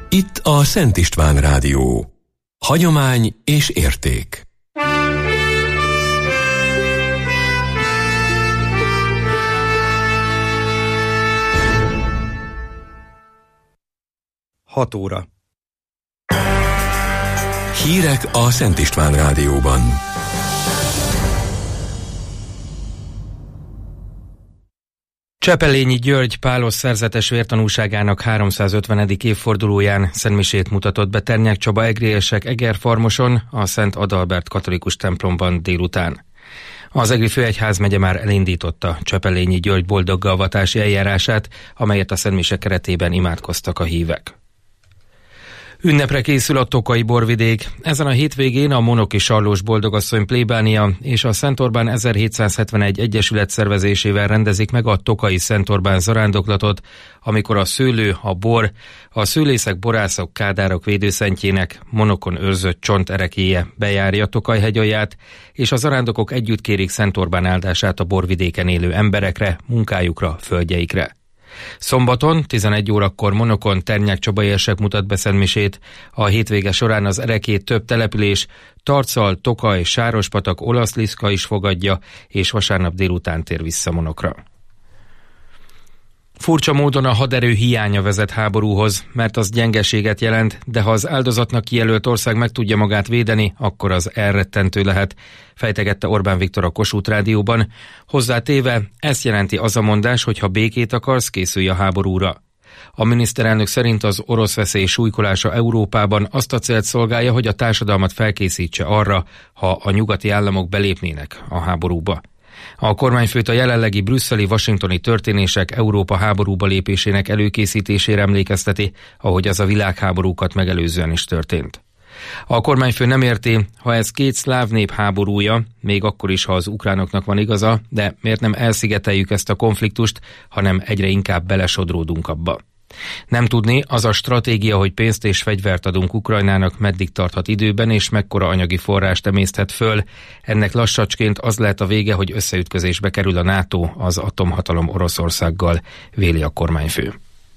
Itt a Szent István Rádió. Hagyomány és érték. Hat óra. Hírek a Szent István Rádióban. Csepelényi György pálos szerzetes vértanúságának 350. évfordulóján szentmisét mutatott be Ternyák Csaba egriesek Egerfarmoson, a Szent Adalbert katolikus templomban délután. Az Egri főegyházmegye már elindította Csepelényi György boldoggalvatási eljárását, amelyet a szentmise keretében imádkoztak a hívek. Ünnepre készül a Tokai borvidék. Ezen a hétvégén a Monoki Sallós Boldogasszony plébánia és a Szent Orbán 1771 egyesület szervezésével rendezik meg a Tokai Szent Orbán zarándoklatot, amikor a szőlő, a bor, a szőlészek, borászok, kádárok védőszentjének Monokon őrzött csont erekéje bejárja Tokaj hegyalját, és a zarándokok együtt kérik Szent Orbán áldását a borvidéken élő emberekre, munkájukra, földjeikre. Szombaton 11 órakor Monokon Ternyák Csaba érsek mutat be szentmisét, a hétvége során az erekét több település, Tarcal, Tokaj, Sárospatak, Olaszliszka is fogadja, és vasárnap délután tér vissza Monokra. Furcsa módon a haderő hiánya vezet háborúhoz, mert az gyengeséget jelent, de ha az áldozatnak kijelölt ország meg tudja magát védeni, akkor az elrettentő lehet, fejtegette Orbán Viktor a Kossuth Rádióban. Hozzátéve, ezt jelenti az a mondás, hogy ha békét akarsz, készülj a háborúra. A miniszterelnök szerint az orosz veszély súlykolása Európában azt a célt szolgálja, hogy a társadalmat felkészítse arra, ha a nyugati államok belépnének a háborúba. A kormányfőt a jelenlegi brüsszeli-washingtoni történések Európa háborúba lépésének előkészítésére emlékezteti, ahogy az a világháborúkat megelőzően is történt. A kormányfő nem érti, ha ez két szláv nép háborúja, még akkor is, ha az ukránoknak van igaza, de miért nem elszigeteljük ezt a konfliktust, hanem egyre inkább belesodródunk abba. Nem tudni, az a stratégia, hogy pénzt és fegyvert adunk Ukrajnának, meddig tarthat időben, és mekkora anyagi forrást emészthet föl. Ennek lassacsként az lehet a vége, hogy összeütközésbe kerül a NATO az atomhatalom Oroszországgal, véli a kormányfő.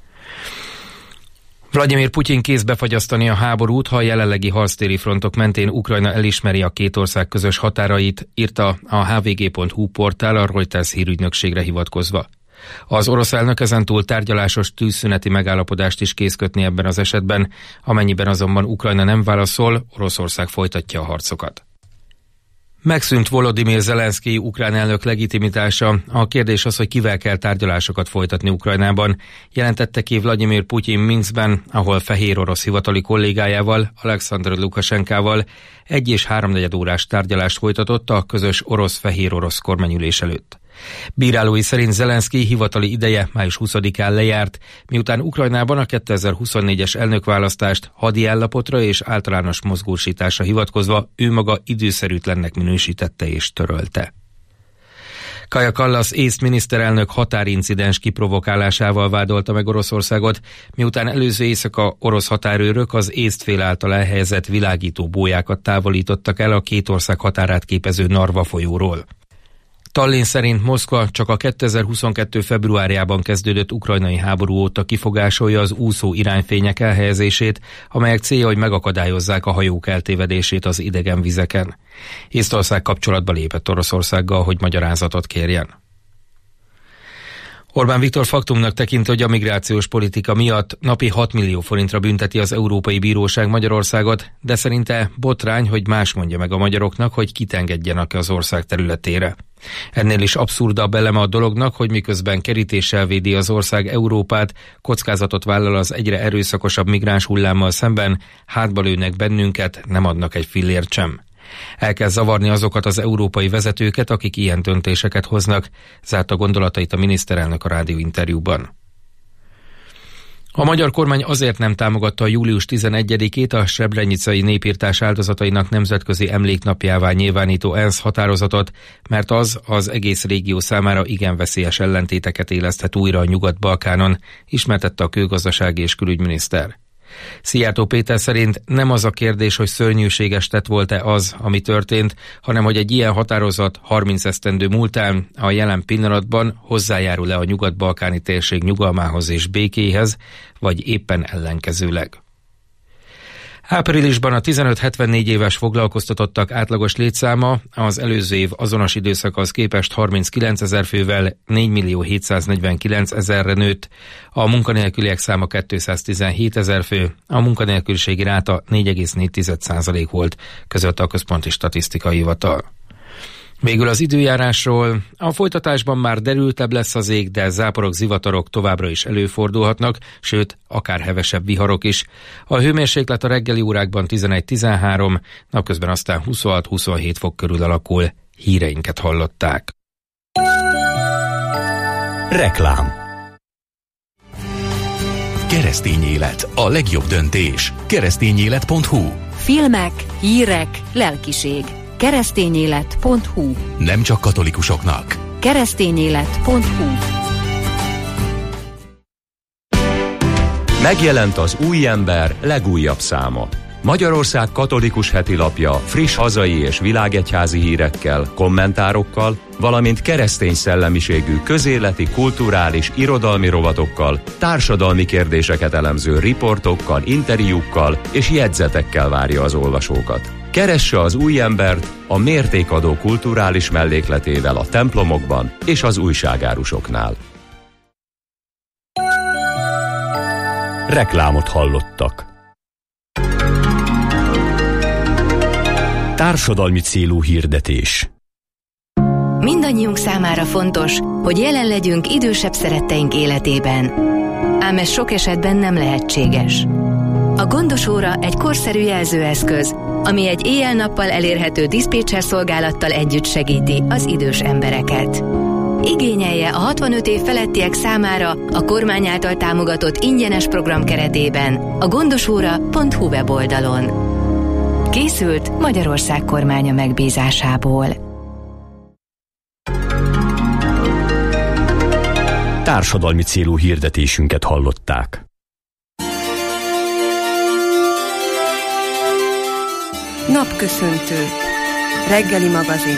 Vladimir Putyin kész befagyasztani a háborút, ha a jelenlegi harctéri frontok mentén Ukrajna elismeri a két ország közös határait, írta a hvg.hu portál a Reuters hírügynökségre hivatkozva. Az orosz elnök ezentúl tárgyalásos tűzszüneti megállapodást is kész kötni ebben az esetben, amennyiben azonban Ukrajna nem válaszol, Oroszország folytatja a harcokat. Megszűnt Volodymyr Zelenszkij ukrán elnök legitimitása. A kérdés az, hogy kivel kell tárgyalásokat folytatni Ukrajnában, jelentette ki Vladimir Putyin Minszkben, ahol fehér orosz hivatali kollégájával, Alexander Lukasenkával 1 és 3/4 órás tárgyalást folytatott a közös orosz-fehér orosz kormányülés előtt. Bírálói szerint Zelenszkij hivatali ideje május 20-án lejárt, miután Ukrajnában a 2024-es elnökválasztást hadi állapotra és általános mozgósításra hivatkozva ő maga időszerűtlennek minősítette és törölte. Kaja Kallas észt miniszterelnök határincidens kiprovokálásával vádolta meg Oroszországot, miután előző éjszaka orosz határőrök az észt fél által elhelyezett világító bójákat távolítottak el a két ország határát képező Narva folyóról. Tallinn szerint Moszkva csak a 2022. februárjában kezdődött ukrajnai háború óta kifogásolja az úszó irányfények elhelyezését, amelyek célja, hogy megakadályozzák a hajók eltévedését az idegen vizeken. Észtország kapcsolatba lépett Oroszországgal, hogy magyarázatot kérjen. Orbán Viktor faktumnak tekinti, hogy a migrációs politika miatt napi 6 millió forintra bünteti az Európai Bíróság Magyarországot, de szerinte botrány, hogy más mondja meg a magyaroknak, hogy kit engedjenek az ország területére. Ennél is abszurdabb eleme a dolognak, hogy miközben kerítéssel védi az ország Európát, kockázatot vállal az egyre erőszakosabb migráns hullámmal szemben, hátba lőnek bennünket, nem adnak egy fillért sem. El kell zavarni azokat az európai vezetőket, akik ilyen döntéseket hoznak, zárta gondolatait a miniszterelnök a rádióinterjúban. A magyar kormány azért nem támogatta a július 11-ét a srebrenicai népirtás áldozatainak nemzetközi emléknapjává nyilvánító ENSZ határozatot, mert az egész régió számára igen veszélyes ellentéteket éleszthet újra a Nyugat-Balkánon, ismertette a külgazdasági és külügyminiszter. Szijjártó Péter szerint nem az a kérdés, hogy szörnyűséges tett volt-e az, ami történt, hanem hogy egy ilyen határozat 30 esztendő múltán a jelen pillanatban hozzájárul-e a nyugat-balkáni térség nyugalmához és békéhez, vagy éppen ellenkezőleg. Áprilisban a 15-74 éves foglalkoztatottak átlagos létszáma az előző év azonos időszakhoz képest 39 000 fővel 4.749.000-re nőtt, a munkanélküliek száma 217 000 fő, a munkanélküliségi ráta 4,4% volt, közölte a Központi Statisztikai Hivatal. Végül az időjárásról. A folytatásban már derültebb lesz az ég, de záporok, zivatarok továbbra is előfordulhatnak, sőt, akár hevesebb viharok is. A hőmérséklet a reggeli órákban 11-13, napközben aztán 26-27 fok körül alakul. Híreinket hallották. Reklám. Keresztény élet, a legjobb döntés. Keresztényélet.hu. Filmek, hírek, lelkiség. Keresztényélet.hu. Nem csak katolikusoknak. Keresztényélet.hu. Megjelent az Új Ember legújabb száma. Magyarország katolikus hetilapja friss hazai és világegyházi hírekkel, kommentárokkal, valamint keresztény szellemiségű közéleti, kulturális, irodalmi rovatokkal, társadalmi kérdéseket elemző riportokkal, interjúkkal és jegyzetekkel várja az olvasókat. Keresse az Új Embert a mértékadó kulturális mellékletével a templomokban és az újságárusoknál. Reklámot hallottak. Társadalmi célú hirdetés. Mindannyiunk számára fontos, hogy jelen legyünk idősebb szeretteink életében. Ám ez sok esetben nem lehetséges. A gondos óra egy korszerű jelzőeszköz, ami egy éjjel-nappal elérhető diszpécser szolgálattal együtt segíti az idős embereket. Igényelje a 65 év felettiek számára a kormány által támogatott ingyenes program keretében a gondosóra.hu weboldalon. Készült Magyarország kormánya megbízásából. Társadalmi célú hirdetésünket hallották. Napköszöntő. Reggeli magazin.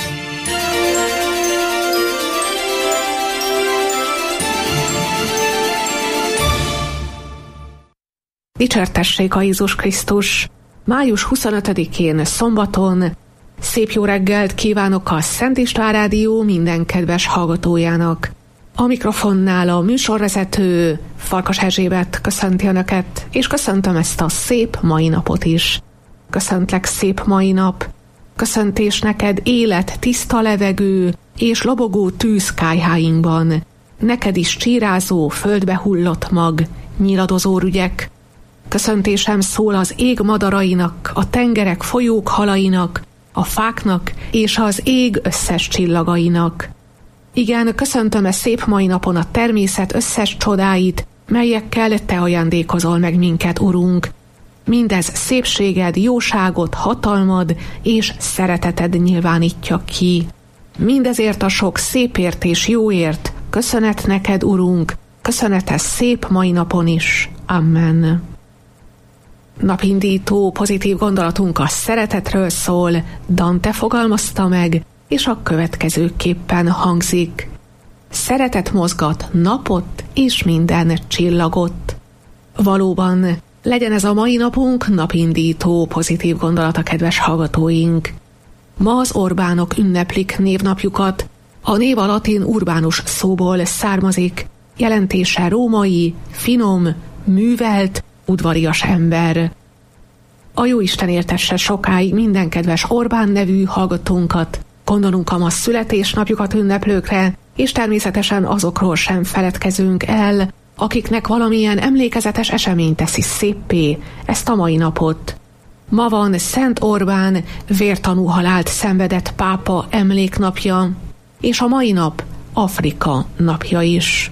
Dicsértessék a Jézus Krisztus! Május 25-én szombaton szép jó reggelt kívánok a Szent István Rádió minden kedves hallgatójának. A mikrofonnál a műsorvezető Farkas Erzsébet köszönti Önöket, és köszöntöm ezt a szép mai napot is. Köszöntlek, szép mai nap! Köszöntés neked, élet, tiszta levegő és lobogó tűz kályháinkban. Neked is csírázó, földbe hullott mag, nyiladozó rügyek. Köszöntésem szól az ég madarainak, a tengerek folyók halainak, a fáknak és az ég összes csillagainak. Igen, köszöntöm e szép mai napon a természet összes csodáit, melyekkel te ajándékozol meg minket, Urunk. Mindez szépséged, jóságod, hatalmad és szereteted nyilvánítja ki. Mindezért a sok szépért és jóért köszönet neked, Urunk, köszönet szép mai napon is. Amen. Napindító pozitív gondolatunk a szeretetről szól, Dante fogalmazta meg, és a következőképpen hangzik. Szeretet mozgat napot és minden csillagot. Valóban, legyen ez a mai napunk napindító pozitív gondolata, kedves hallgatóink. Ma az Orbánok ünneplik névnapjukat. A név a latin urbánus szóból származik, jelentése római, finom, művelt, udvarias ember. A Jóisten éltesse sokáig minden kedves Orbán nevű hallgatónkat, gondolunk a ma születésnapjukat ünneplőkre, és természetesen azokról sem feledkezünk el, akiknek valamilyen emlékezetes esemény teszi széppé ezt a mai napot. Ma van Szent Orbán vértanú halált szenvedett pápa emléknapja, és a mai nap Afrika napja is.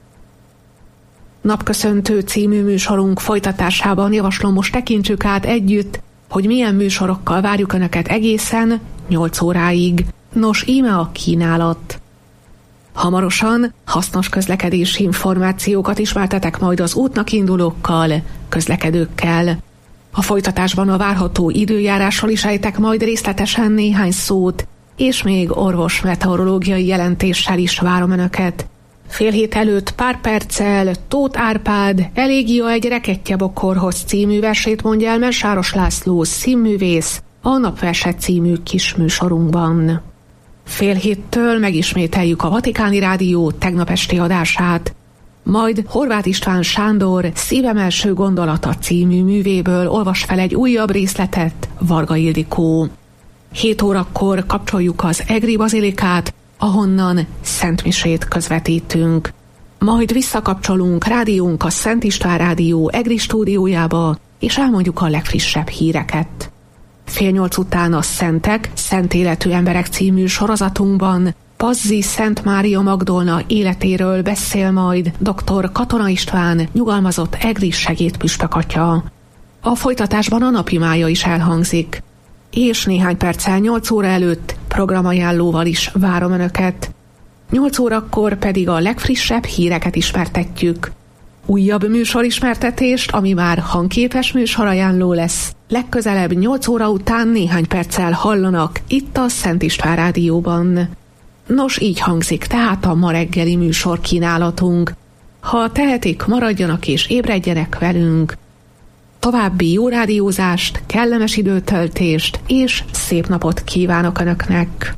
Napköszöntő című műsorunk folytatásában javaslom, most tekintsük át együtt, hogy milyen műsorokkal várjuk Önöket egészen 8 óráig. Nos, íme a kínálat. Hamarosan hasznos közlekedési információkat ismertetek majd az útnak indulókkal, közlekedőkkel. A folytatásban a várható időjárásról is ejtek majd részletesen néhány szót, és még orvos meteorológiai jelentéssel is várom Önöket. Fél hét előtt pár perccel Tóth Árpád Elégia egy rekettye-bokorhoz című versét mondja el Mesáros László színművész a Napverse című kisműsorunkban. Fél héttől megismételjük a Vatikáni Rádió tegnap esti adását, majd Horváth István Sándor Szívem első gondolata című művéből olvas fel egy újabb részletet Varga Ildikó. 7 órakor kapcsoljuk az Egri Bazilikát, ahonnan szentmisét közvetítünk. Majd visszakapcsolunk rádiónk a Szent István Rádió Egri stúdiójába, és elmondjuk a legfrissebb híreket. 7:30 után a Szentek, Szent Életű Emberek című sorozatunkban Pazzi Szent Mária Magdolna életéről beszél majd dr. Katona István, nyugalmazott egri segédpüspök atya. A folytatásban a napimája is elhangzik, és néhány perccel 8 óra előtt programajánlóval is várom Önöket. 8 órakor pedig a legfrissebb híreket ismertetjük. Újabb műsorismertetést, ami már hangképes műsorajánló lesz, legközelebb 8 óra után néhány perccel hallanak itt a Szent István Rádióban. Nos, így hangzik tehát a ma reggeli műsor kínálatunk. Ha tehetik, maradjanak és ébredjenek velünk. További jó rádiózást, kellemes időtöltést és szép napot kívánok Önöknek!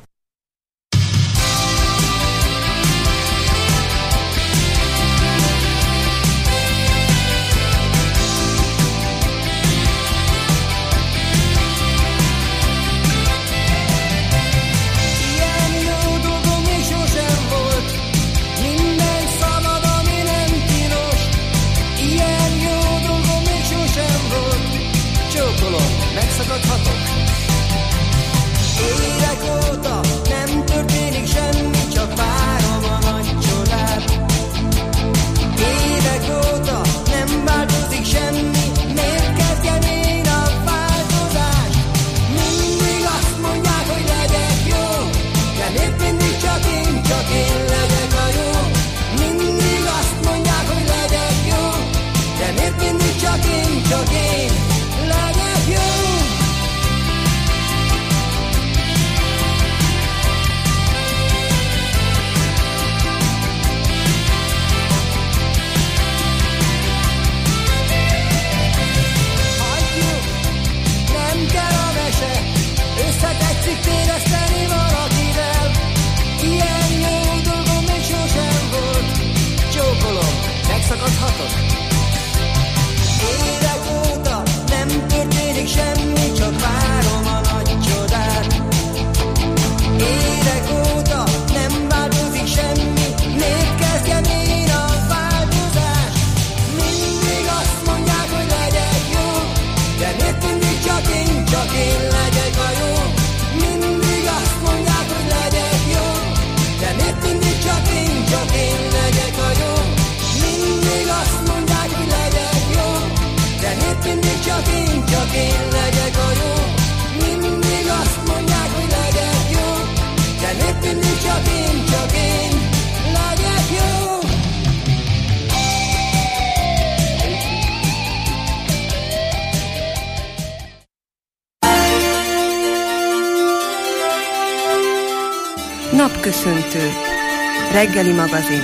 Napköszöntő. Reggeli magazin.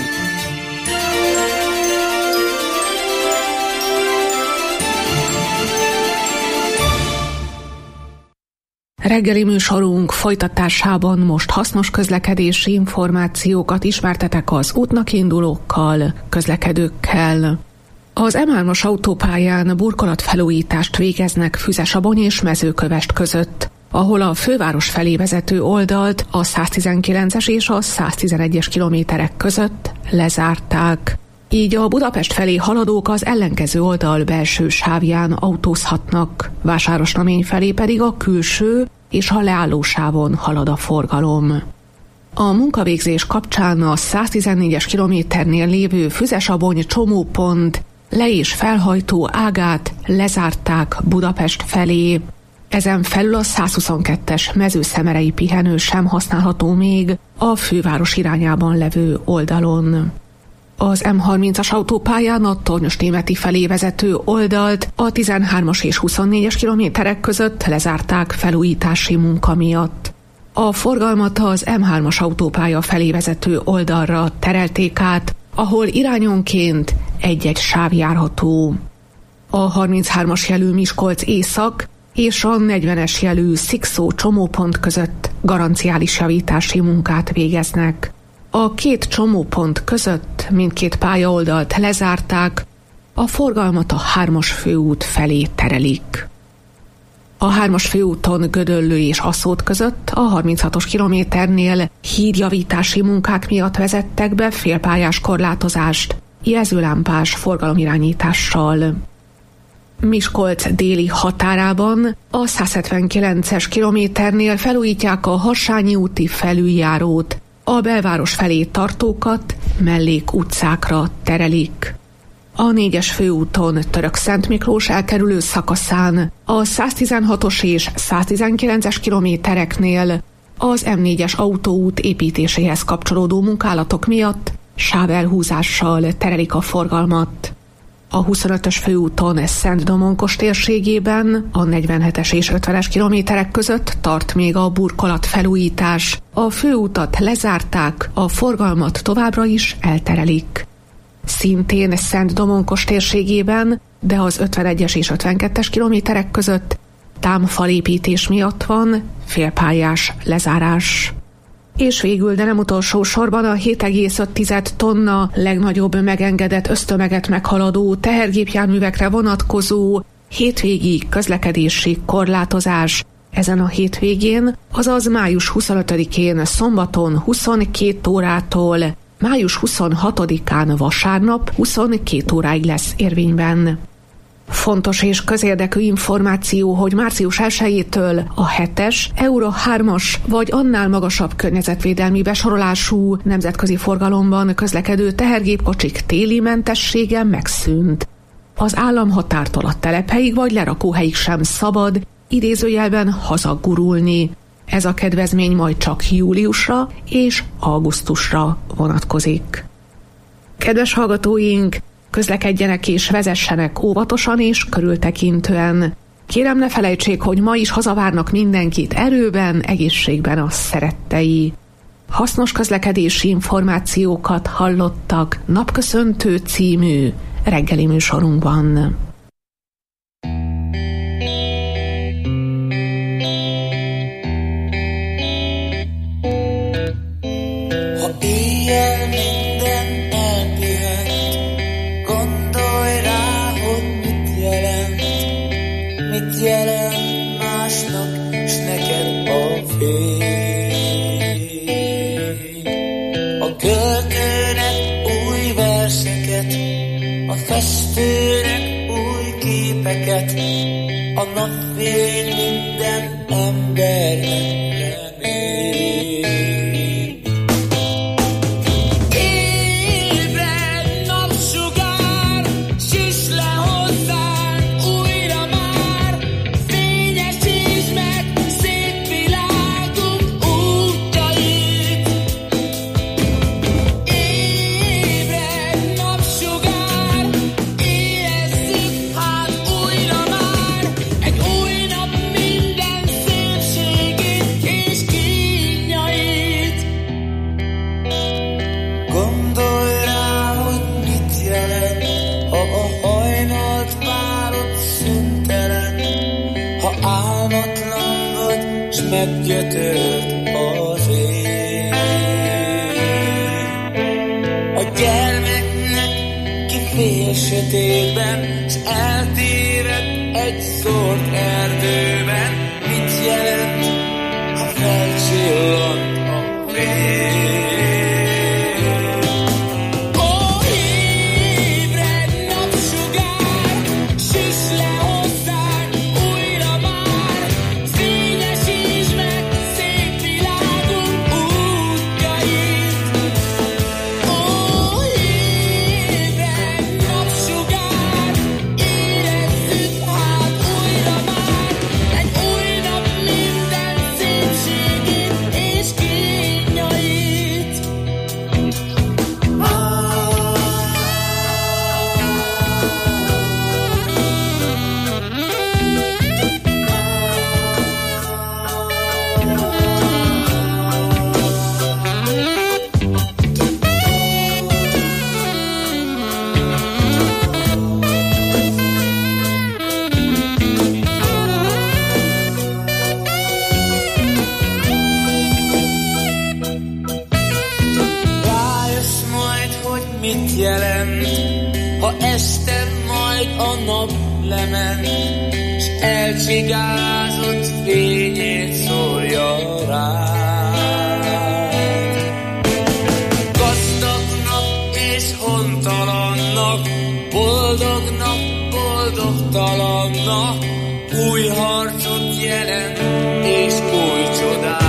Reggeli műsorunk folytatásában most hasznos közlekedési információkat ismertetek az útnak indulókkal, közlekedőkkel. Az M3-as autópályán burkolatfelújítást végeznek Füzesabony és Mezőkövesd között, ahol a főváros felé vezető oldalt a 119-es és a 111-es kilométerek között lezárták. Így a Budapest felé haladók az ellenkező oldal belső sávján autózhatnak, Vásárosnamény felé pedig a külső és a leállósávon halad a forgalom. A munkavégzés kapcsán a 114-es kilométernél lévő Füzesabony csomópont le- és felhajtó ágát lezárták Budapest felé. Ezen felül a 122-es mezőszemerei pihenő sem használható még a főváros irányában levő oldalon. Az M30-as autópályán a Tornyosnémeti felé vezető oldalt a 13-as és 24-es kilométerek között lezárták felújítási munka miatt. A forgalmat az M3-as autópálya felé vezető oldalra terelték át, ahol irányonként egy-egy sáv járható. A 33-as jelű Miskolc észak és a 40-es jelű Szikszó csomópont között garanciális javítási munkát végeznek. A két csomópont között mindkét pályaoldalt lezárták, a forgalmat a 3-as főút felé terelik. A 3-as főúton Gödöllő és Aszód között a 36-os kilométernél hídjavítási munkák miatt vezettek be félpályás korlátozást, jelzőlámpás forgalomirányítással. Miskolc déli határában a 179-es kilométernél felújítják a Harsányi úti felüljárót, a belváros felé tartókat mellék utcákra terelik. A 4-es főúton Törökszentmiklós elkerülő szakaszán a 116-os és 119-es kilométereknél az M4-es autóút építéséhez kapcsolódó munkálatok miatt sávelhúzással terelik a forgalmat. A 25-ös főúton Szent-Domonkos térségében a 47-es és 50-es kilométerek között tart még a burkolat felújítás. A főútat lezárták, a forgalmat továbbra is elterelik. Szintén Szent-Domonkos térségében, de az 51-es és 52-es kilométerek között támfalépítés miatt van félpályás lezárás. És végül, de nem utolsó sorban a 7,5 tonna legnagyobb megengedett össztömeget meghaladó tehergépjárművekre vonatkozó hétvégi közlekedési korlátozás ezen a hétvégén, azaz május 25-én szombaton 22 órától május 26-án vasárnap 22 óráig lesz érvényben. Fontos és közérdekű információ, hogy március 1-től a 7-es, Euro 3-as vagy annál magasabb környezetvédelmi besorolású nemzetközi forgalomban közlekedő tehergépkocsik téli mentessége megszűnt. Az államhatártól a telephelyig vagy lerakóhelyig sem szabad idézőjelben hazagurulni. Ez a kedvezmény majd csak júliusra és augusztusra vonatkozik. Kedves hallgatóink, közlekedjenek és vezessenek óvatosan és körültekintően. Kérem, ne felejtsék, hogy ma is hazavárnak mindenkit erőben, egészségben a szerettei. Hasznos közlekedési információkat hallottak Napköszöntő című reggeli műsorunkban. Ha éjjel minden elpihet, gondolj rá, hogy mit jelent másnak, s neked a fény. A költőnek új verseket, a festőnek új képeket, a napfény minden embernek remény. Meggyötört az ég. A gyermeknek kifél sötétben, s eltéved egy szort erdőben. Mit jelent, ha felcsillant a fény? Minden a nap lement, s elcsigázott fényét szórja rád. Gazdagnak és hontalannak, boldognak, boldogtalannak új harcot jelent és új csodát.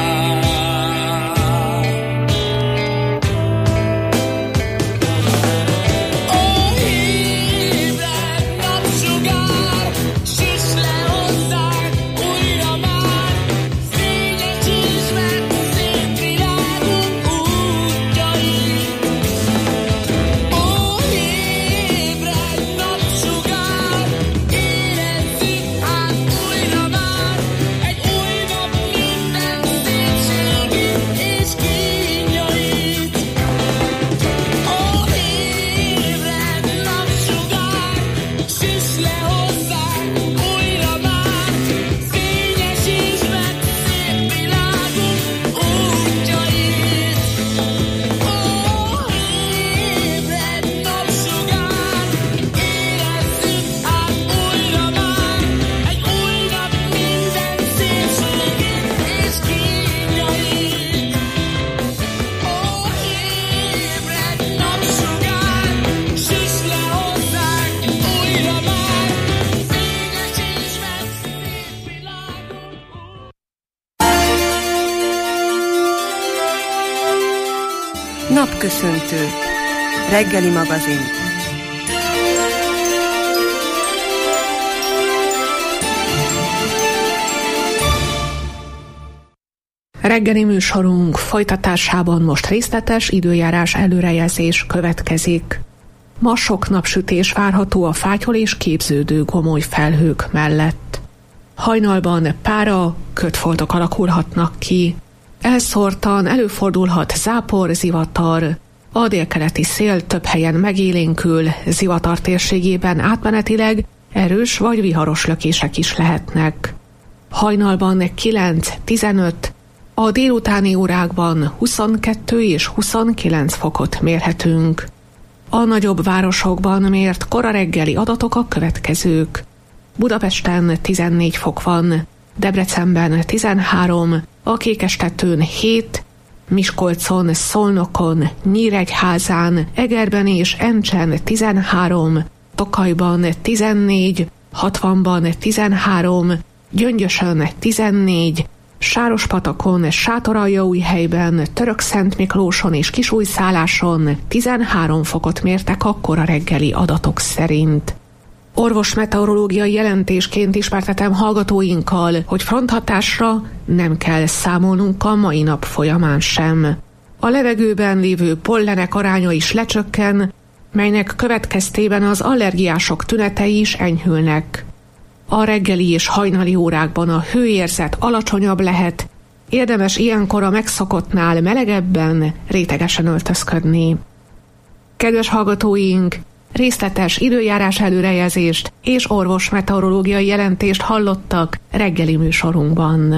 Napköszöntő. Reggeli magazin. Reggeli műsorunk folytatásában most részletes időjárás előrejelzés következik. Ma sok napsütés várható a fátyol és képződő gomoly felhők mellett. Hajnalban pára, kötfoltok alakulhatnak ki. Elszórtan előfordulhat zápor, zivatar. A délkeleti szél több helyen megélénkül, zivatar térségében átmenetileg erős vagy viharos lökések is lehetnek. Hajnalban 9-15, a délutáni órákban 22 és 29 fokot mérhetünk. A nagyobb városokban mért kora reggeli adatok a következők. Budapesten 14 fok van, Debrecenben 13, a Kékestetőn 7, Miskolcon, Szolnokon, Nyíregyházán, Egerben és Encsen 13, Tokajban 14, Hatvanban 13, Gyöngyösön 14, Sárospatakon, Sátoraljaújhelyben, Törökszentmiklóson és Kisújszálláson 13 fokot mértek a kora reggeli adatok szerint. Orvosmeteorológiai jelentésként ismertetem hallgatóinkkal, hogy fronthatásra nem kell számolnunk a mai nap folyamán sem. A levegőben lévő pollenek aránya is lecsökken, melynek következtében az allergiások tünetei is enyhülnek. A reggeli és hajnali órákban a hőérzet alacsonyabb lehet, érdemes ilyenkor a megszokottnál melegebben, rétegesen öltözködni. Kedves hallgatóink, részletes időjárás előrejelzést és orvosmeteorológiai jelentést hallottak reggeli műsorunkban.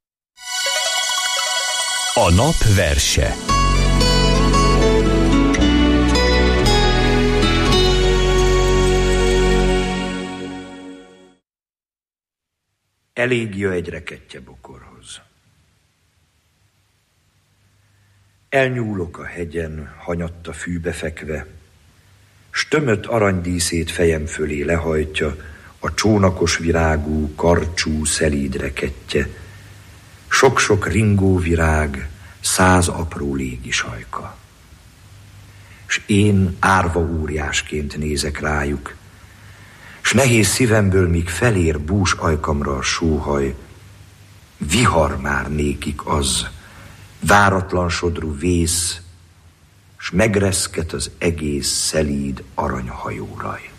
A nap verse. Elégia egy rekettye bokorhoz. Elnyúlok a hegyen, hanyatta fűbe fekve, s tömött aranydíszét fejem fölé lehajtja a csónakos virágú, karcsú, szelíd rekettye, sok-sok ringó virág, 100 apró légisajka. S én árva óriásként nézek rájuk, s nehéz szívemből, míg felér bús ajkamra a sóhaj, vihar már nékik az, váratlan sodrú vész, s megreszket az egész szelíd aranyhajóraj.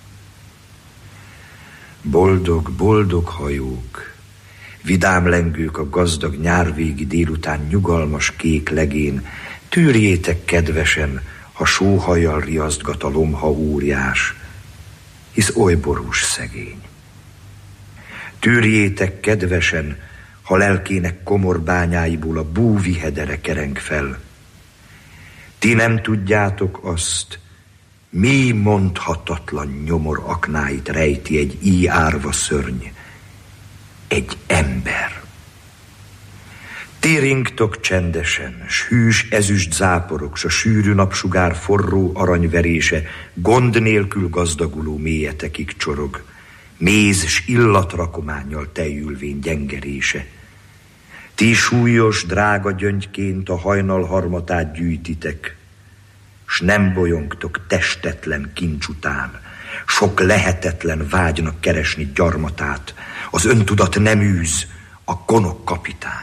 Boldog, boldog hajók, vidám lengők a gazdag nyárvégi délután nyugalmas kék legén, tűrjétek kedvesen, ha sóhajjal riasztgat a lomha óriás, hisz oly borús szegény. Tűrjétek kedvesen, ha lelkének komor bányáiból a búvihedere kereng fel. Ti nem tudjátok azt, Mi mondhatatlan nyomor aknáit rejti egy íj árva szörny. Egy ember. Ti ringtok csendesen, s hűs ezüst záporok, s a sűrű napsugár forró aranyverése gond nélkül gazdaguló mélyetekig csorog, méz s illatrakománnyal teljülvén gyengerése. Ti súlyos, drága gyöngyként a hajnal harmatát gyűjtitek, s nem bolyongtok testetlen kincs után, sok lehetetlen vágynak keresni gyarmatát, az öntudat nem űz, a gonok kapitány.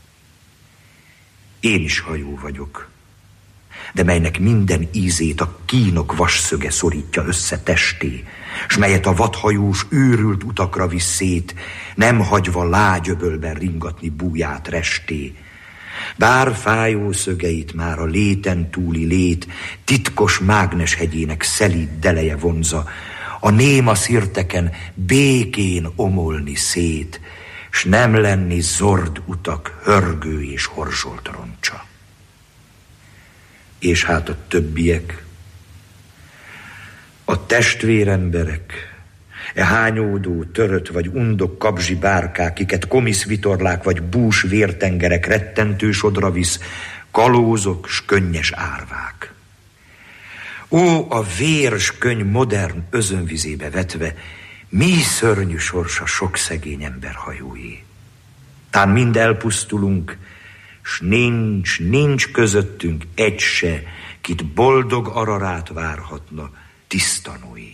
Én is hajó vagyok, de melynek minden ízét a kínok vasszöge szorítja össze testé, s melyet a vadhajós őrült utakra visz szét, nem hagyva lágyöbölben ringatni búját resté. Bár fájó szögeit már a léten túli lét titkos mágneshegyének szelíd deleje vonza, a néma szirteken békén omolni szét, s nem lenni zord utak hörgő és horzsolt roncsa. És hát a többiek, a testvéremberek, hányódó, törött vagy undok kabzsi bárkák, kiket komiszvitorlák vagy bús vértengerek rettentő sodra visz, kalózok s könnyes árvák. Ó, a vér s könny modern özönvizébe vetve, mi szörnyű sorsa sok szegény ember hajóé. Tán mind elpusztulunk, s nincs közöttünk egy se, kit boldog ararát várhatna tiszta Noé.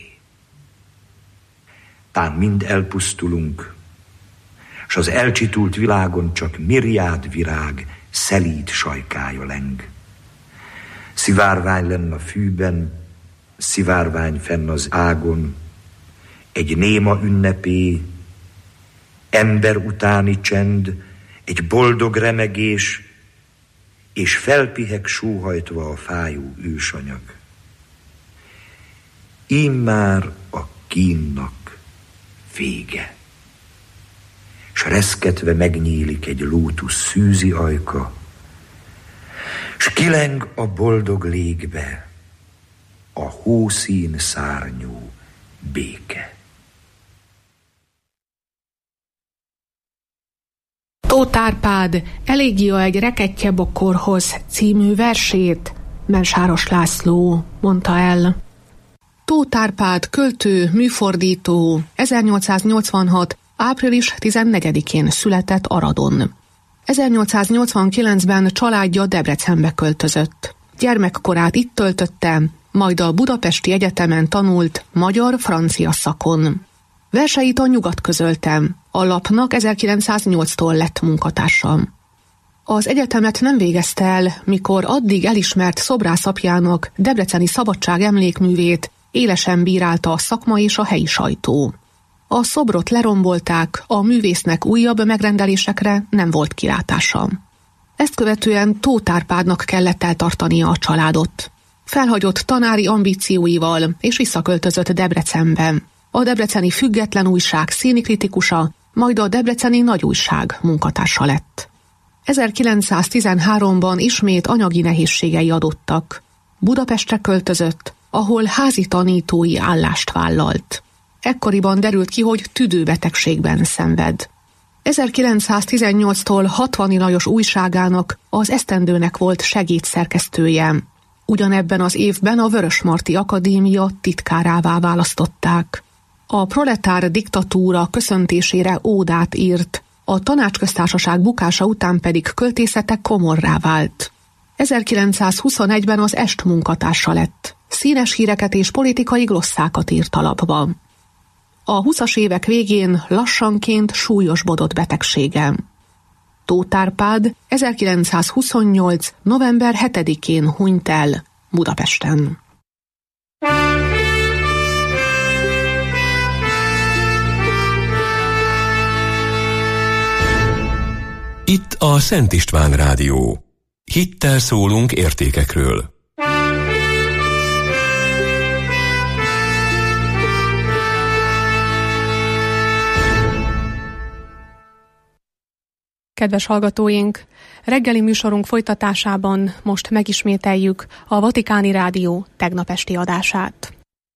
Tán mind elpusztulunk, s az elcsitult világon csak mirjád virág szelíd sajkája leng. Szivárvány lenn a fűben, szivárvány fenn az ágon, egy néma ünnepé, ember utáni csend, egy boldog remegés, és felpiheg sóhajtva a fájó ősanyag. Immár a kínnak vége, s reszketve megnyílik egy lótusz szűzi ajka, s kileng a boldog légbe a hószín szárnyú béke. Tóth Árpád Elégia egy rekettye bokorhoz című versét Mensáros László mondta el. Tóth Árpád költő, műfordító 1886. április 14-én született Aradon. 1889-ben családja Debrecenbe költözött. Gyermekkorát itt töltötte, majd a Budapesti Egyetemen tanult magyar-francia szakon. Verseit a Nyugat közölte, a lapnak 1908-tól lett munkatársam. Az egyetemet nem végezte el, mikor addig elismert szobrász apjának debreceni szabadság emlékművét élesen bírálta a szakma és a helyi sajtó. A szobrot lerombolták, a művésznek újabb megrendelésekre nem volt kilátása. Ezt követően Tóth Árpádnak kellett eltartania a családot. Felhagyott tanári ambícióival és visszaköltözött Debrecenbe. A Debreceni Független Újság színikritikusa, majd a Debreceni Nagy Újság munkatársa lett. 1913-ban ismét anyagi nehézségei adottak. Budapestre költözött, ahol házi tanítói állást vállalt. Ekkoriban derült ki, hogy tüdőbetegségben szenved. 1918-tól 60 Lajos újságának, az Esztendőnek volt segédszerkesztője. Ugyanebben az évben a Vörösmarty Akadémia titkárává választották. A proletár diktatúra köszöntésére ódát írt, a Tanácsköztársaság bukása után pedig költészete komorrá vált. 1921-ben az Est munkatársa lett. Színes híreket és politikai glosszákat írt alapba. A 20-as évek végén lassanként súlyosbodott betegsége. Tóth Árpád 1928. november 7-én hunyt el Budapesten. Itt a Szent István Rádió. Hittel szólunk értékekről. kedves hallgatóink! Reggeli műsorunk folytatásában most megismételjük a Vatikáni Rádió tegnap esti adását.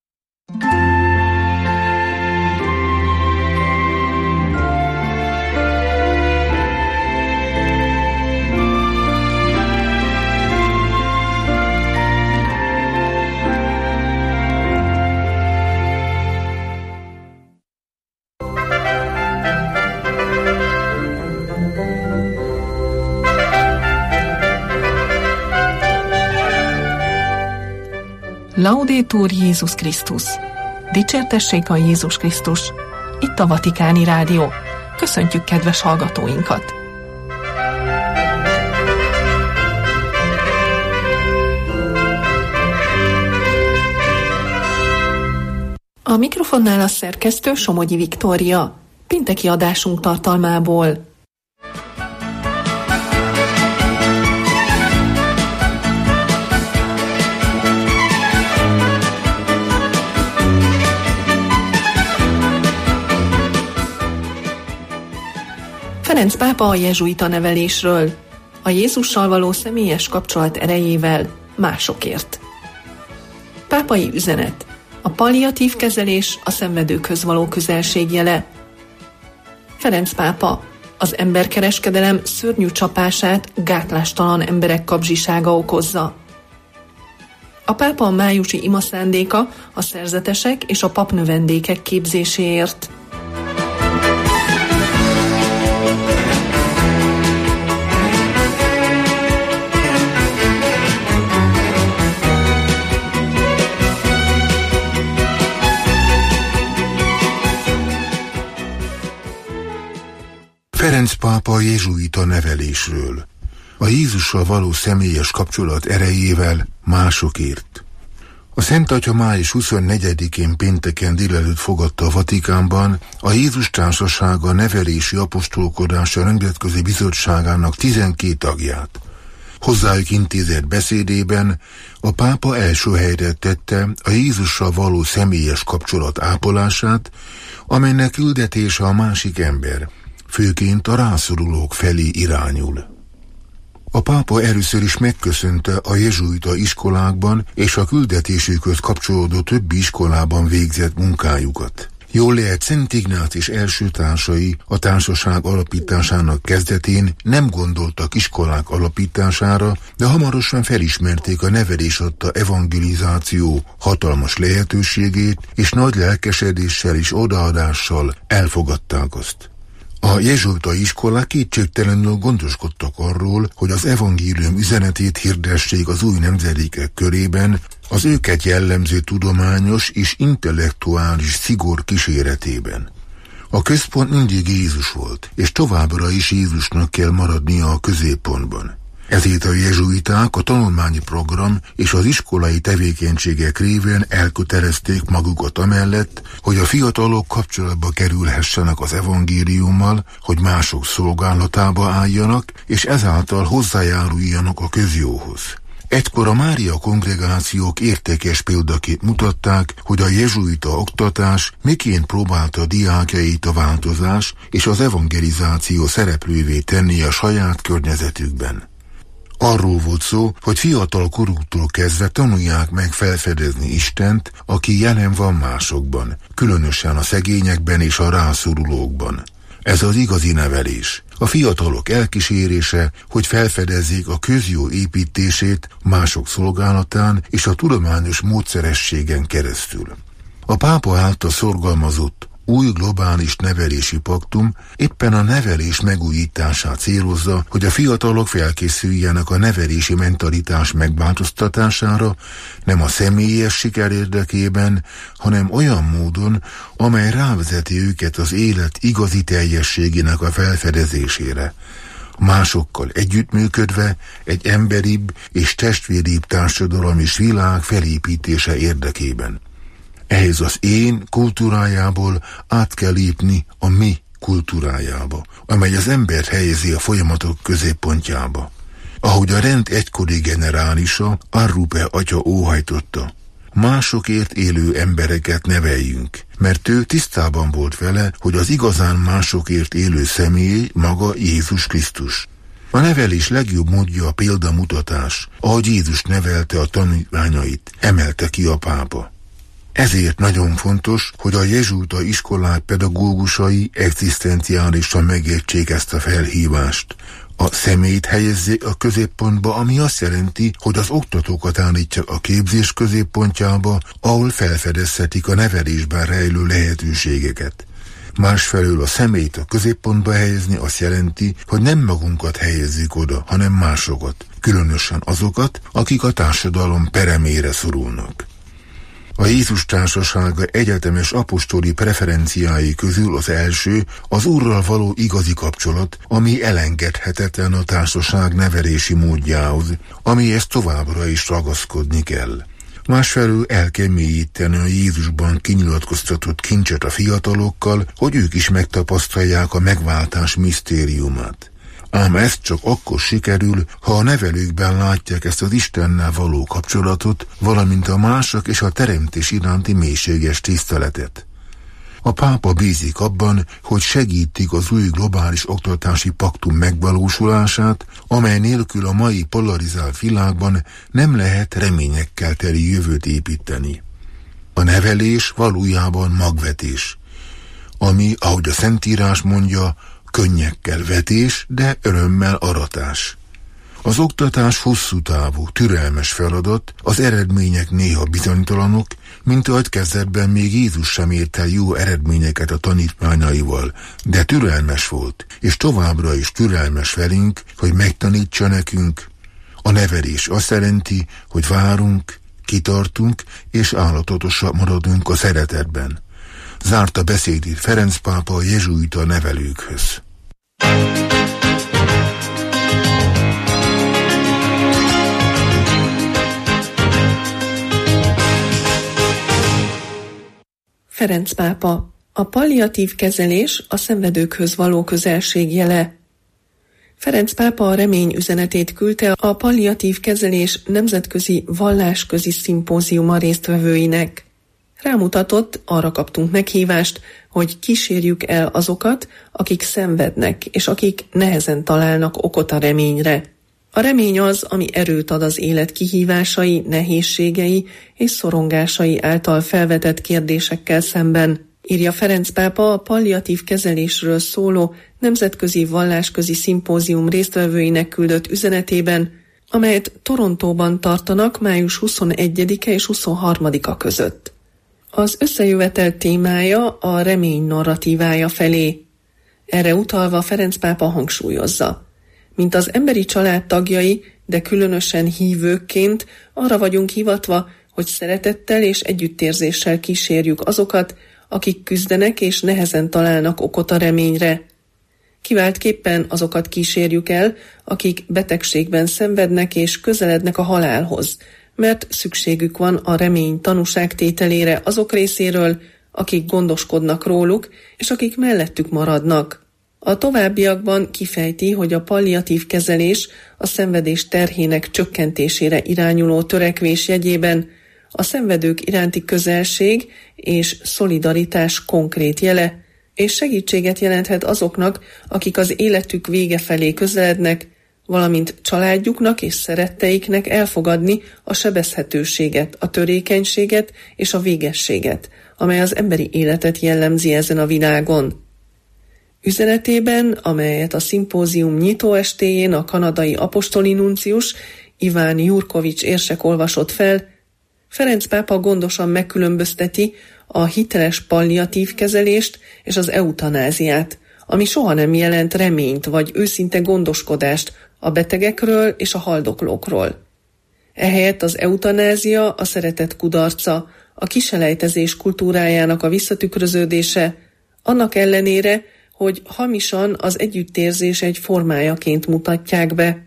Laudetur Jézus Krisztus! Dicsértessék a Jézus Krisztus! Itt a Vatikáni Rádió. Köszöntjük kedves hallgatóinkat! A mikrofonnál a szerkesztő Somogyi Viktória. Pénteki adásunk tartalmából. Ferenc pápa a jezsuita nevelésről, a Jézussal való személyes kapcsolat erejével másokért. Pápai üzenet: a palliatív kezelés a szenvedőkhöz való közelség jele. Ferenc pápa: az emberkereskedelem szörnyű csapását gátlástalan emberek kapzsisága okozza. A pápa májusi imaszándéka a szerzetesek és a papnövendékek képzéséért. Ferenc pápa a jezsuita nevelésről, a Jézussal való személyes kapcsolat erejével másokért. A Szent Atya május 24-én pénteken délelőtt fogadta a Vatikánban a Jézus Társasága nevelési apostolkodása nemzetközi bizottságának 12 tagját. Hozzájuk intézett beszédében a pápa első helyre tette a Jézussal való személyes kapcsolat ápolását, amelynek küldetése a másik ember, főként a rászorulók felé irányul. A pápa először is megköszönte a jezsuita iskolákban és a küldetésükhöz kapcsolódó többi iskolában végzett munkájukat. Jól lehet, Szent Ignácius első társai a társaság alapításának kezdetén nem gondoltak iskolák alapítására, de hamarosan felismerték a nevelés adta evangelizáció hatalmas lehetőségét, és nagy lelkesedéssel és odaadással elfogadták azt. A jezsuita iskolák kétségtelenül gondoskodtak arról, hogy az evangélium üzenetét hirdessék az új nemzedékek körében, az őket jellemző tudományos és intellektuális szigor kíséretében. A központ mindig Jézus volt, és továbbra is Jézusnak kell maradnia a középpontban. Ezért a jezsuiták a tanulmányi program és az iskolai tevékenységek révén elkötelezték magukat amellett, hogy a fiatalok kapcsolatba kerülhessenek az evangéliummal, hogy mások szolgálatába álljanak, és ezáltal hozzájáruljanak a közjóhoz. Egykor a Mária kongregációk értékes példaként mutatták, hogy a jezsuita oktatás miként próbálta a diákjait a változás és az evangelizáció szereplővé tenni a saját környezetükben. Arról volt szó, hogy fiatal koruktól kezdve tanulják meg felfedezni Istent, aki jelen van másokban, különösen a szegényekben és a rászorulókban. Ez az igazi nevelés. A fiatalok elkísérése, hogy felfedezzék a közjó építését mások szolgálatán és a tudományos módszerességen keresztül. A pápa által szorgalmazott új globális nevelési paktum éppen a nevelés megújítását célozza, hogy a fiatalok felkészüljenek a nevelési mentalitás megváltoztatására, nem a személyes siker érdekében, hanem olyan módon, amely rávezeti őket az élet igazi teljességének a felfedezésére. Másokkal együttműködve egy emberibb és testvéribb társadalom és világ felépítése érdekében. Ehhez az én kultúrájából át kell lépni a mi kultúrájába, amely az embert helyezi a folyamatok középpontjába. Ahogy a rend egykori generálisa, Arrupe atya óhajtotta, másokért élő embereket neveljünk, mert ő tisztában volt vele, hogy az igazán másokért élő személy maga Jézus Krisztus. A nevelés legjobb módja a példamutatás, ahogy Jézus nevelte a tanítványait, emelte ki a pápa. Ezért nagyon fontos, hogy a jezsuita iskolák pedagógusai egzisztenciálisan megértsék ezt a felhívást. A személyt helyezzék a középpontba, ami azt jelenti, hogy az oktatókat állítják a képzés középpontjába, ahol felfedezhetik a nevelésben rejlő lehetőségeket. Másfelől a személyt a középpontba helyezni azt jelenti, hogy nem magunkat helyezzük oda, hanem másokat, különösen azokat, akik a társadalom peremére szorulnak. A Jézus társasága egyetemes apostoli preferenciái közül az első az Úrral való igazi kapcsolat, ami elengedhetetlen a társaság nevelési módjához, amihez továbbra is ragaszkodni kell. Másfelől el kell mélyíteni a Jézusban kinyilatkoztatott kincset a fiatalokkal, hogy ők is megtapasztalják a megváltás misztériumát. Ám ez csak akkor sikerül, ha a nevelőkben látják ezt az Istennel való kapcsolatot, valamint a mások és a teremtés iránti mélységes tiszteletet. A pápa bízik abban, hogy segítik az új globális oktatási paktum megvalósulását, amely nélkül a mai polarizált világban nem lehet reményekkel teli jövőt építeni. A nevelés valójában magvetés, ami, ahogy a Szentírás mondja, könnyekkel vetés, de örömmel aratás. Az oktatás hosszú távú, türelmes feladat, az eredmények néha bizonytalanok, mint ahogy kezdetben még Jézus sem ért el jó eredményeket a tanítványaival, de türelmes volt, és továbbra is türelmes velünk, hogy megtanítsa nekünk. A nevelés azt jelenti, hogy várunk, kitartunk, és állatotosak maradunk a szeretetben. Zárta beszédét Ferenc pápa a jezsuita nevelőkhöz. Ferenc pápa, a palliatív kezelés a szenvedőkhöz való közelség jele. Ferenc pápa a remény üzenetét küldte a palliatív kezelés nemzetközi vallásközi szimpóziuma résztvevőinek. Rámutatott, arra kaptunk meghívást, hogy kísérjük el azokat, akik szenvednek, és akik nehezen találnak okot a reményre. A remény az, ami erőt ad az élet kihívásai, nehézségei és szorongásai által felvetett kérdésekkel szemben, írja Ferenc pápa a palliatív kezelésről szóló nemzetközi vallásközi szimpózium résztvevőinek küldött üzenetében, amelyet Torontóban tartanak május 21-e és 23-a között. Az összejövetel témája a remény narratívája felé. Erre utalva Ferenc pápa hangsúlyozza: mint az emberi család tagjai, de különösen hívőkként arra vagyunk hivatva, hogy szeretettel és együttérzéssel kísérjük azokat, akik küzdenek és nehezen találnak okot a reményre. Kiváltképpen azokat kísérjük el, akik betegségben szenvednek és közelednek a halálhoz, mert szükségük van a remény tanúságtételére azok részéről, akik gondoskodnak róluk, és akik mellettük maradnak. A továbbiakban kifejti, hogy a palliatív kezelés a szenvedés terhének csökkentésére irányuló törekvés jegyében a szenvedők iránti közelség és szolidaritás konkrét jele, és segítséget jelenthet azoknak, akik az életük vége felé közelednek, valamint családjuknak és szeretteiknek elfogadni a sebezhetőséget, a törékenységet és a végességet, amely az emberi életet jellemzi ezen a világon. Üzenetében, amelyet a szimpózium nyitóestéjén a kanadai apostoli nuncius Iván Jurkovics érsek olvasott fel, Ferenc pápa gondosan megkülönbözteti a hiteles palliatív kezelést és az eutanáziát, ami soha nem jelent reményt vagy őszinte gondoskodást a betegekről és a haldoklókról. Ehelyett az eutanázia a szeretet kudarca, a kiselejtezés kultúrájának a visszatükröződése, annak ellenére, hogy hamisan az együttérzés egy formájaként mutatják be.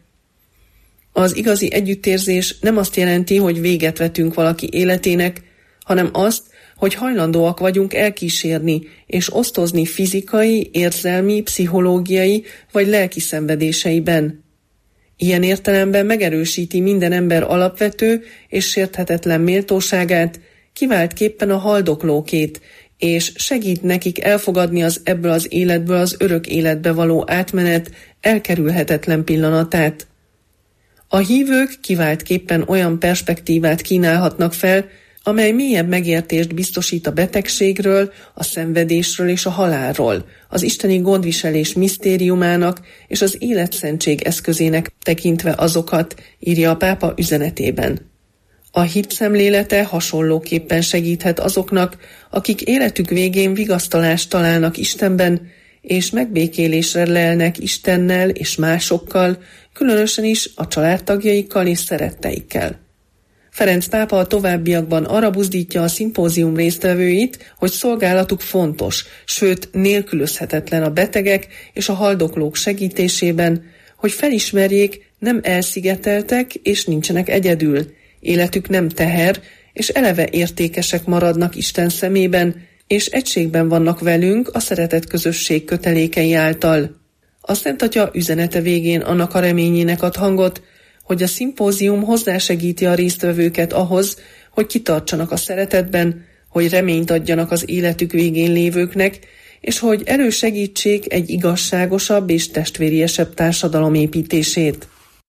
Az igazi együttérzés nem azt jelenti, hogy véget vetünk valaki életének, hanem azt, hogy hajlandóak vagyunk elkísérni és osztozni fizikai, érzelmi, pszichológiai vagy lelki szenvedéseiben. Ilyen értelemben megerősíti minden ember alapvető és sérthetetlen méltóságát, kiváltképpen a haldoklókét, és segít nekik elfogadni az ebből az életből az örök életbe való átmenet elkerülhetetlen pillanatát. A hívők kiváltképpen olyan perspektívát kínálhatnak fel, amely mélyebb megértést biztosít a betegségről, a szenvedésről és a halálról, az isteni gondviselés misztériumának és az életszentség eszközének tekintve azokat, írja a pápa üzenetében. A hit szemlélete hasonlóképpen segíthet azoknak, akik életük végén vigasztalást találnak Istenben, és megbékélésre lelnek Istennel és másokkal, különösen is a családtagjaikkal és szeretteikkel. Ferenc pápa a továbbiakban arra buzdítja a szimpózium résztvevőit, hogy szolgálatuk fontos, sőt nélkülözhetetlen a betegek és a haldoklók segítésében, hogy felismerjék, nem elszigeteltek és nincsenek egyedül, életük nem teher, és eleve értékesek maradnak Isten szemében, és egységben vannak velünk a szeretet közösség kötelékei által. A Szent Atya üzenete végén annak a reményének ad hangot, hogy a szimpózium hozzásegíti a résztvevőket ahhoz, hogy kitartsanak a szeretetben, hogy reményt adjanak az életük végén lévőknek, és hogy elősegítsék egy igazságosabb és testvériesebb társadalom építését.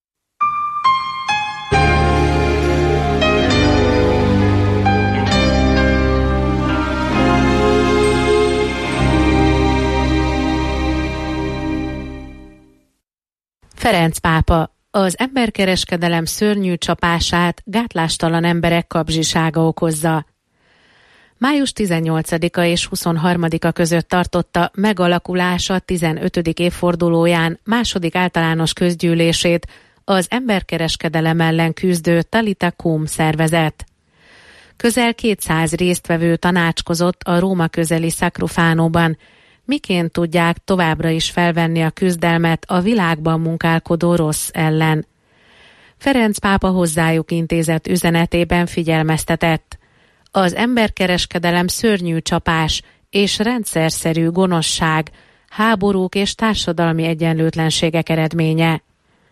Ferenc pápa: az emberkereskedelem szörnyű csapását gátlástalan emberek kapzsisága okozza. Május 18-a és 23-a között tartotta megalakulása 15. évfordulóján második általános közgyűlését az emberkereskedelem ellen küzdő Talita Kum szervezet. Közel 200 résztvevő tanácskozott a Róma közeli Sacrofánóban, miként tudják továbbra is felvenni a küzdelmet a világban munkálkodó rossz ellen. Ferenc pápa hozzájuk intézett üzenetében figyelmeztetett: az emberkereskedelem szörnyű csapás és rendszerszerű gonoszság, háborúk és társadalmi egyenlőtlenségek eredménye.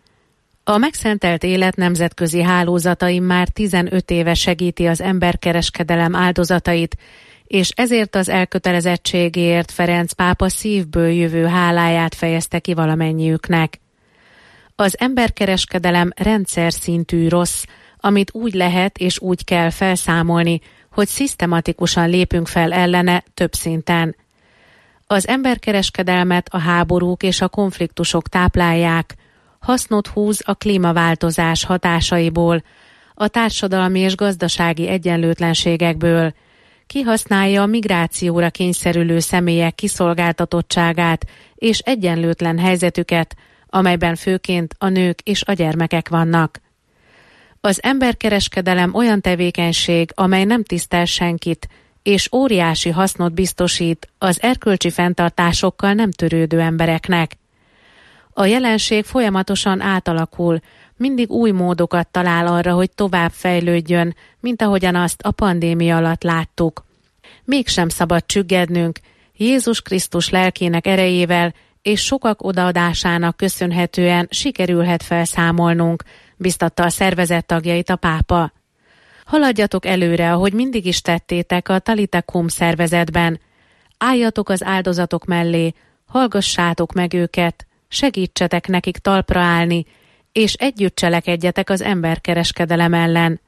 A megszentelt élet nemzetközi hálózatai már 15 éve segíti az emberkereskedelem áldozatait, és ezért az elkötelezettségért Ferenc pápa szívből jövő háláját fejezte ki valamennyiüknek. Az emberkereskedelem rendszer szintű rossz, amit úgy lehet és úgy kell felszámolni, hogy szisztematikusan lépünk fel ellene több szinten. Az emberkereskedelmet a háborúk és a konfliktusok táplálják, hasznot húz a klímaváltozás hatásaiból, a társadalmi és gazdasági egyenlőtlenségekből, kihasználja a migrációra kényszerülő személyek kiszolgáltatottságát és egyenlőtlen helyzetüket, amelyben főként a nők és a gyermekek vannak. Az emberkereskedelem olyan tevékenység, amely nem tisztel senkit, és óriási hasznot biztosít az erkölcsi fenntartásokkal nem törődő embereknek. A jelenség folyamatosan átalakul, mindig új módokat talál arra, hogy tovább fejlődjön, mint ahogyan azt a pandémia alatt láttuk. Mégsem szabad csüggednünk, Jézus Krisztus lelkének erejével és sokak odaadásának köszönhetően sikerülhet felszámolnunk, biztatta a szervezet tagjait a pápa. Haladjatok előre, ahogy mindig is tettétek a Talita Kum szervezetben. Álljatok az áldozatok mellé, hallgassátok meg őket, segítsetek nekik talpra állni, és együtt cselekedjetek az emberkereskedelem ellen.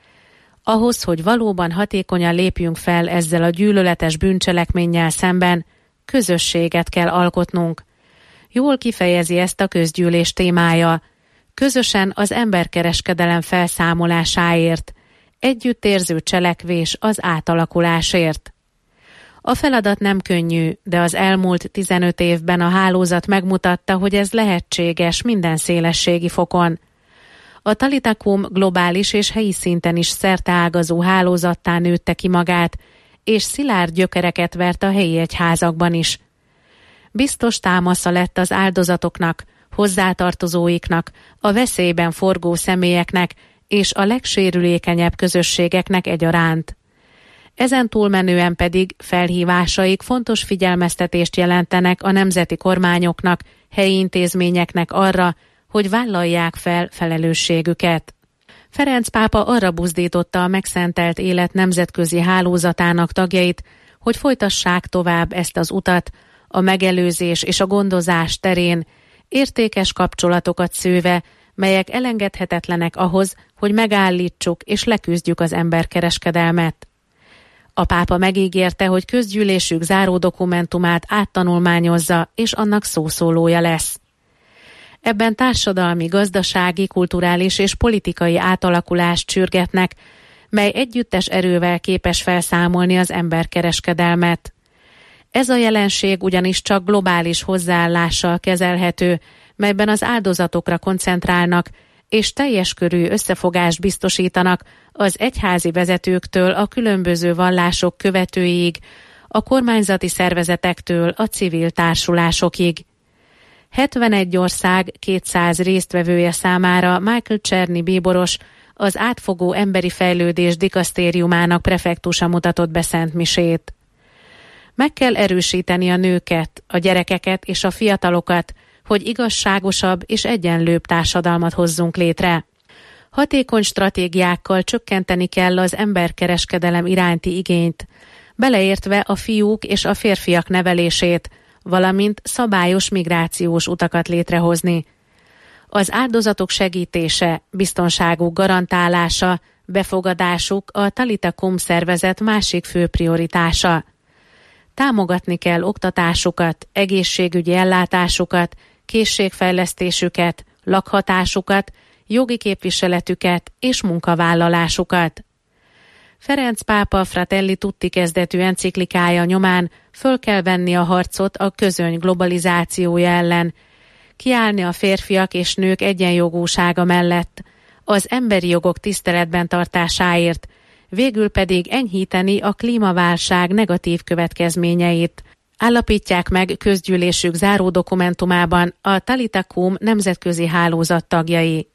Ahhoz, hogy valóban hatékonyan lépjünk fel ezzel a gyűlöletes bűncselekménnyel szemben, közösséget kell alkotnunk. Jól kifejezi ezt a közgyűlés témája. Közösen az emberkereskedelem felszámolásáért, együttérző cselekvés az átalakulásért. A feladat nem könnyű, de az elmúlt 15 évben a hálózat megmutatta, hogy ez lehetséges minden szélességi fokon. A Talita Kum globális és helyi szinten is szerteágazó hálózattá nőtte ki magát, és szilárd gyökereket vert a helyi egyházakban is. Biztos támasza lett az áldozatoknak, hozzátartozóiknak, a veszélyben forgó személyeknek és a legsérülékenyebb közösségeknek egyaránt. Ezen túlmenően pedig felhívásaik fontos figyelmeztetést jelentenek a nemzeti kormányoknak, helyi intézményeknek arra, hogy vállalják fel felelősségüket. Ferenc pápa arra buzdította a Megszentelt Élet nemzetközi hálózatának tagjait, hogy folytassák tovább ezt az utat a megelőzés és a gondozás terén, értékes kapcsolatokat szőve, melyek elengedhetetlenek ahhoz, hogy megállítsuk és leküzdjük az emberkereskedelmet. A pápa megígérte, hogy közgyűlésük záró dokumentumát áttanulmányozza, és annak szószólója lesz. Ebben társadalmi, gazdasági, kulturális és politikai átalakulást sürgetnek, mely együttes erővel képes felszámolni az emberkereskedelmet. Ez a jelenség ugyanis csak globális hozzáállással kezelhető, melyben az áldozatokra koncentrálnak, és teljes körű összefogást biztosítanak az egyházi vezetőktől a különböző vallások követőiig, a kormányzati szervezetektől a civil társulásokig. 71 ország 200 résztvevője számára Michael Czerny bíboros, az átfogó emberi fejlődés dikasztériumának prefektusa mutatott be szentmisét. Meg kell erősíteni a nőket, a gyerekeket és a fiatalokat, hogy igazságosabb és egyenlőbb társadalmat hozzunk létre. Hatékony stratégiákkal csökkenteni kell az emberkereskedelem iránti igényt, beleértve a fiúk és a férfiak nevelését, valamint szabályos migrációs utakat létrehozni. Az áldozatok segítése, biztonságuk garantálása, befogadásuk a Talita Kum szervezet másik fő prioritása. Támogatni kell oktatásukat, egészségügyi ellátásukat, készségfejlesztésüket, lakhatásukat, jogi képviseletüket és munkavállalásukat. Ferenc pápa Fratelli Tutti kezdetű enciklikája nyomán föl kell venni a harcot a közöny globalizációja ellen, kiállni a férfiak és nők egyenjogúsága mellett, az emberi jogok tiszteletben tartásáért, végül pedig enyhíteni a klímaválság negatív következményeit. Állapítják meg közgyűlésük záró dokumentumában a Talita Kum nemzetközi hálózat tagjai.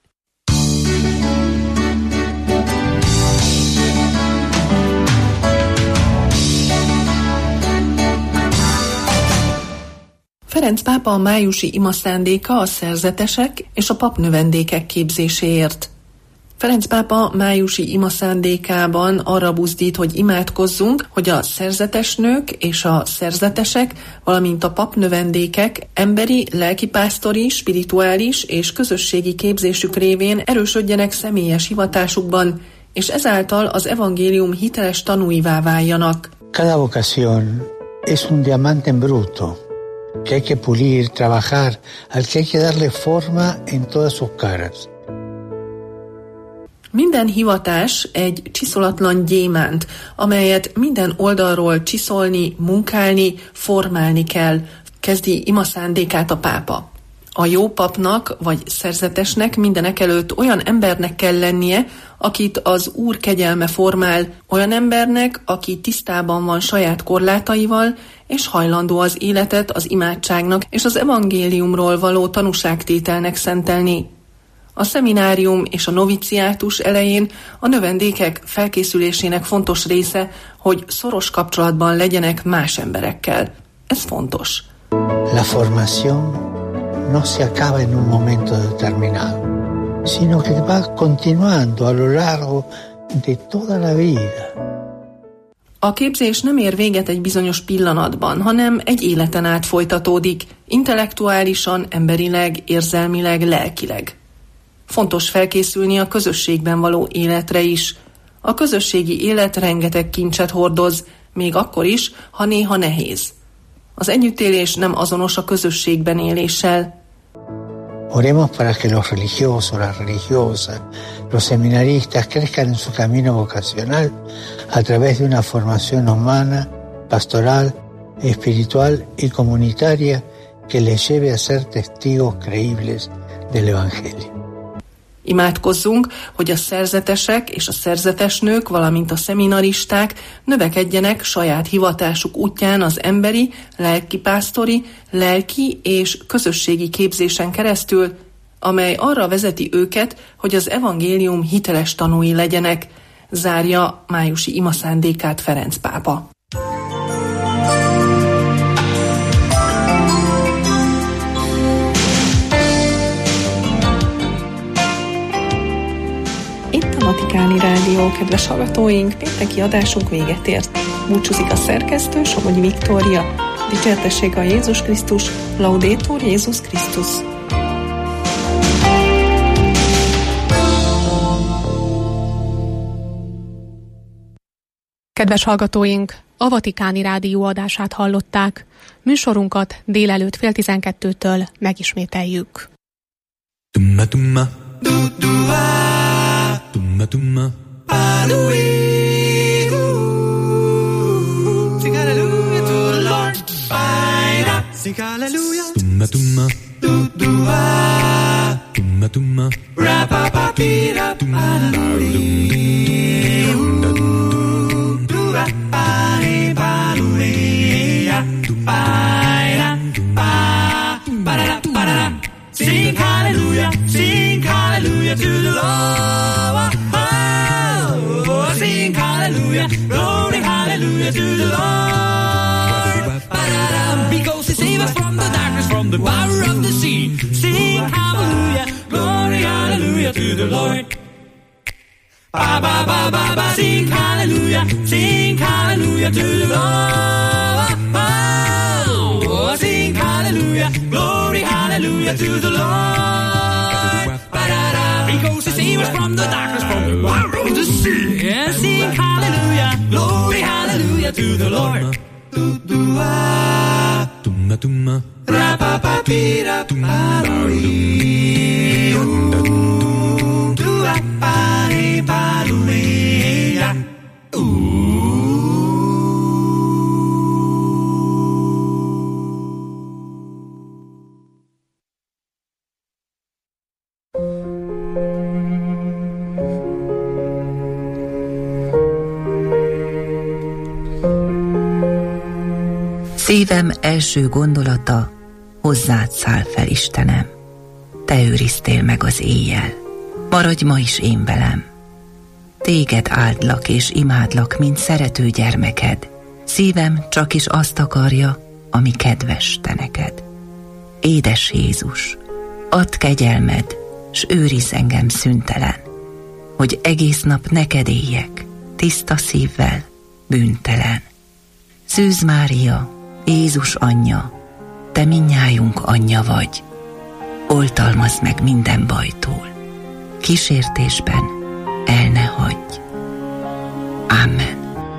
Ferenc pápa a májusi ima szándéka a szerzetesek és a papnövendékek képzéséért. Ferenc pápa májusi ima szándékában arra buzdít, hogy imádkozzunk, hogy a szerzetes nők és a szerzetesek, valamint a papnövendékek emberi, lelkipásztori, spirituális és közösségi képzésük révén erősödjenek személyes hivatásukban, és ezáltal az evangélium hiteles tanúivá váljanak. Cada vocación es un diamante en bruto, que hay que pulir, trabajar, al que hay que darle forma en todas sus caras. Minden hivatás egy csiszolatlan gyémánt, amelyet minden oldalról csiszolni, munkálni, formálni kell, kezdi ima szándékát a pápa. A jó papnak vagy szerzetesnek mindenekelőtt olyan embernek kell lennie, akit az Úr kegyelme formál, olyan embernek, aki tisztában van saját korlátaival, és hajlandó az életet az imádságnak és az evangéliumról való tanúságtételnek szentelni. A szeminárium és a noviciátus elején a növendékek felkészülésének fontos része, hogy szoros kapcsolatban legyenek más emberekkel. Ez fontos. La formación no se acaba en un momento determinado, sino que va continuando a lo largo de toda la vida. A képzés nem ér véget egy bizonyos pillanatban, hanem egy életen át folytatódik, intellektuálisan, emberileg, érzelmileg, lelkileg. Fontos felkészülni a közösségben való életre is. A közösségi élet rengeteg kincset hordoz, még akkor is, ha néha nehéz. Az együttélés nem azonos a közösségben éléssel. Oremos para que los religiosos, las religiosas, los seminaristas crezcan en su camino vocacional a través de una formación humana, pastoral, espiritual y comunitaria que les lleve a ser testigos creíbles del Evangelio. Imádkozzunk, hogy a szerzetesek és a szerzetesnők, valamint a szeminaristák növekedjenek saját hivatásuk útján az emberi, lelkipásztori, lelki és közösségi képzésen keresztül, amely arra vezeti őket, hogy az evangélium hiteles tanúi legyenek, zárja májusi ima szándékát Ferenc pápa. halló kedves hallgatóink, pénteki adásunk véget ért. Búcsúzik a szerkesztő, Somogyi Viktória. Dicsértessék a Jézus Krisztus, Laudetur Jézus Krisztus. Kedves hallgatóink, a Vatikáni Rádió adását hallották. Műsorunkat délelőtt 11:30-től megismételjük. Tumma tumma tumma tumma sing hallelujah to the Lord. Sing hallelujah. Tumma tumma tumma tumma ra-pa-pa-pi-da sing hallelujah to the Lord. Oh, sing hallelujah, glory hallelujah to the Lord. Because he saved us from the darkness, from the power of the sea. Sing hallelujah, glory hallelujah to the Lord. Ba ba ba ba ba, sing hallelujah to the Lord. Oh, sing hallelujah, glory hallelujah to the Lord. Because he saved us from the darkness, from the power of the sea. Yeah, sing hallelujah, glory hallelujah to the Lord. Tumma tumma ra-pa-pa-pi-da Szívem első gondolata, hozzád száll fel, Istenem. Te őriztél meg az éjjel, maradj ma is én velem. Téged áldlak és imádlak, mint szerető gyermeked. Szívem csak is azt akarja, ami kedves te neked. Édes Jézus, add kegyelmed, s őrizz engem szüntelen, hogy egész nap neked éljek, tiszta szívvel, bűntelen. Szűz Mária, Jézus anyja, te mindnyájunk anyja vagy, oltalmazz meg minden bajtól, kísértésben el ne hagyj. Amen.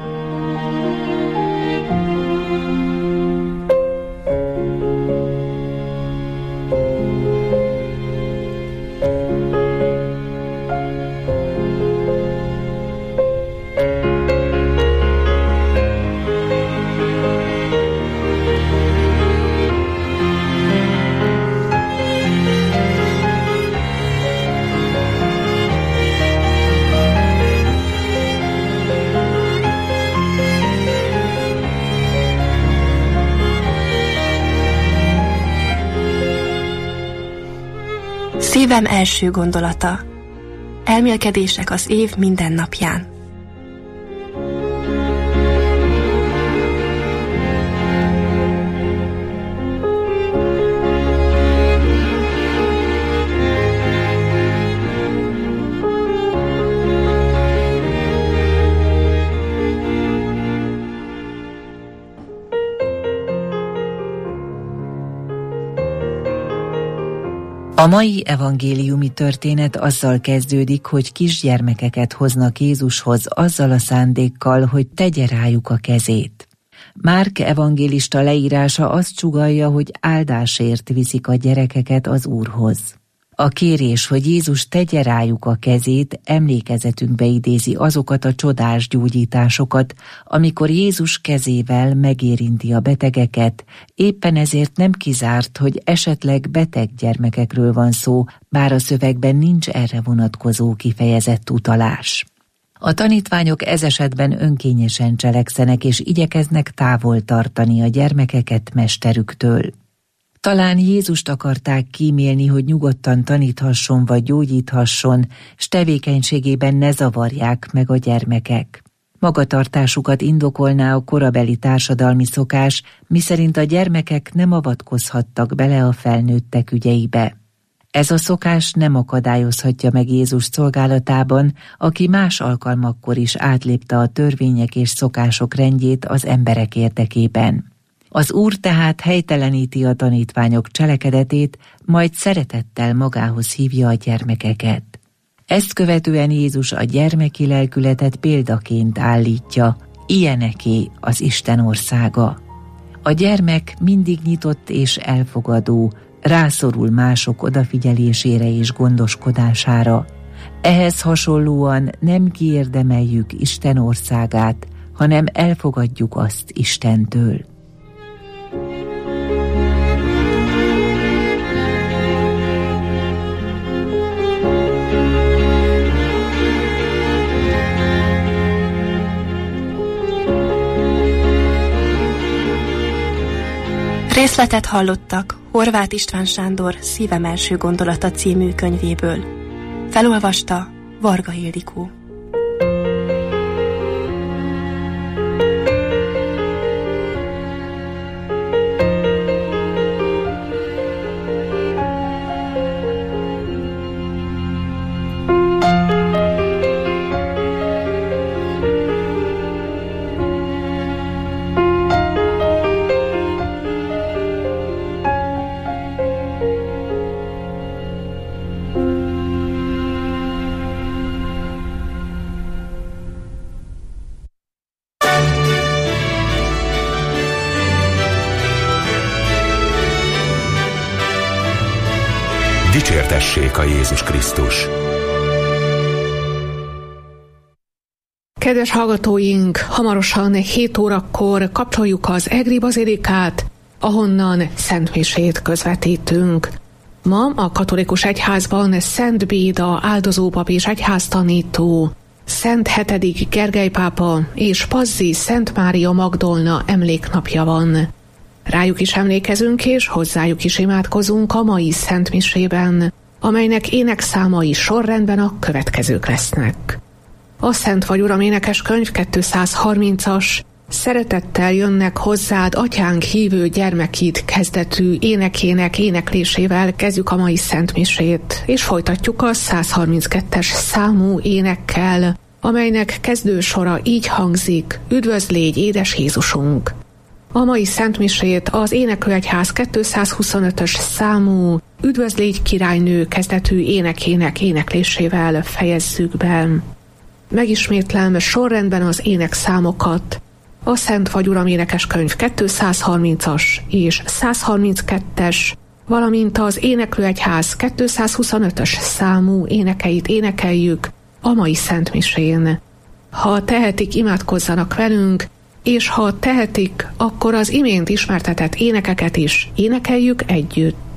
Szívem első gondolata. Elmélkedések az év minden napján. A mai evangéliumi történet azzal kezdődik, hogy kisgyermekeket hoznak Jézushoz azzal a szándékkal, hogy tegye rájuk a kezét. Márk evangélista leírása azt sugallja, hogy áldásért viszik a gyerekeket az Úrhoz. A kérés, hogy Jézus tegye rájuk a kezét, emlékezetünkbe idézi azokat a csodás gyógyításokat, amikor Jézus kezével megérinti a betegeket, éppen ezért nem kizárt, hogy esetleg beteg gyermekekről van szó, bár a szövegben nincs erre vonatkozó kifejezett utalás. A tanítványok ez esetben önkényesen cselekszenek és igyekeznek távol tartani a gyermekeket mesterüktől. Talán Jézust akarták kímélni, hogy nyugodtan taníthasson vagy gyógyíthasson, s tevékenységében ne zavarják meg a gyermekek. Magatartásukat indokolná a korabeli társadalmi szokás, miszerint a gyermekek nem avatkozhattak bele a felnőttek ügyeibe. Ez a szokás nem akadályozhatja meg Jézus szolgálatában, aki más alkalmakkor is átlépte a törvények és szokások rendjét az emberek érdekében. Az Úr tehát helyteleníti a tanítványok cselekedetét, majd szeretettel magához hívja a gyermekeket. Ezt követően Jézus a gyermeki lelkületet példaként állítja, ilyeneké az Isten országa. A gyermek mindig nyitott és elfogadó, rászorul mások odafigyelésére és gondoskodására. Ehhez hasonlóan nem kiérdemeljük Isten országát, hanem elfogadjuk azt Istentől. Részletet hallottak Horváth István Sándor Szívem első gondolata című könyvéből. Felolvasta Varga Ildikó. Dicsértessék a Jézus Krisztus! Kedves hallgatóink, hamarosan 7 órakor kapcsoljuk az Egri Bazilikát, ahonnan szentmisét közvetítünk. Ma a katolikus egyházban Szent Béda áldozópap és egyháztanító, Szent Hetedik Gergely pápa és Pazzi Szent Mária Magdolna emléknapja van. Rájuk is emlékezünk és hozzájuk is imádkozunk a mai szentmisében, amelynek énekszámai sorrendben a következők lesznek. A Szent vagy Uram énekeskönyv 230-as, Szeretettel jönnek hozzád, atyánk hívő gyermekid kezdetű énekének éneklésével kezdjük a mai szentmisét, és folytatjuk a 132-es számú énekkel, amelynek kezdősora így hangzik: Üdvözl légy, édes Jézusunk! A mai szentmisét az Éneklőegyház 225-ös számú Üdvözl légy királynő kezdetű énekének éneklésével fejezzük be. Megismétlem sorrendben az énekszámokat. A Szent vagy Uram énekeskönyv 230-as és 132-es, valamint az Éneklőegyház 225-ös számú énekeit énekeljük a mai szentmisén. Ha tehetik, imádkozzanak velünk, és ha tehetik, akkor az imént ismertetett énekeket is énekeljük együtt.